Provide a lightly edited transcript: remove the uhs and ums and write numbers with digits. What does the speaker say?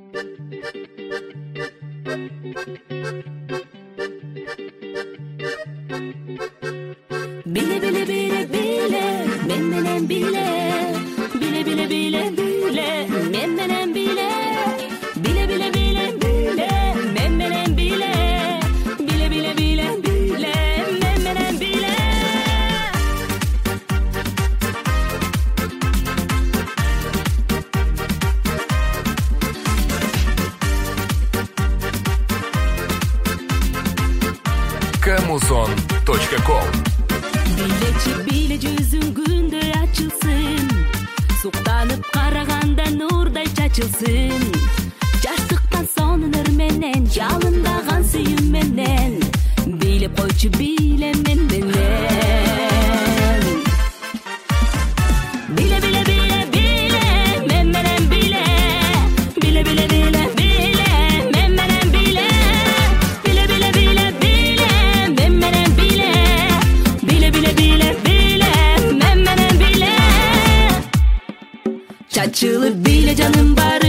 Bile bile bile bile, menden bile. Bile bile bile bile, menden bile. Bile bile bile bile, menden bile. Bile bile bile bile, menden bile. Kamuson.com Bile yüzün gündür açılsın. Suqtanıp qaraganda nurday çaçılsın. Jaşlıktan sonunur menen, yalındagan suyum menen. Bilip koyçu bile menden. Bile bile bile bile, memmenen bile. Bile bile bile bile, memmenen bile. Bile bile bile bile, memmenen bile. Bile bile bile bile, memmenen bile. Çaçılıp bile canım var.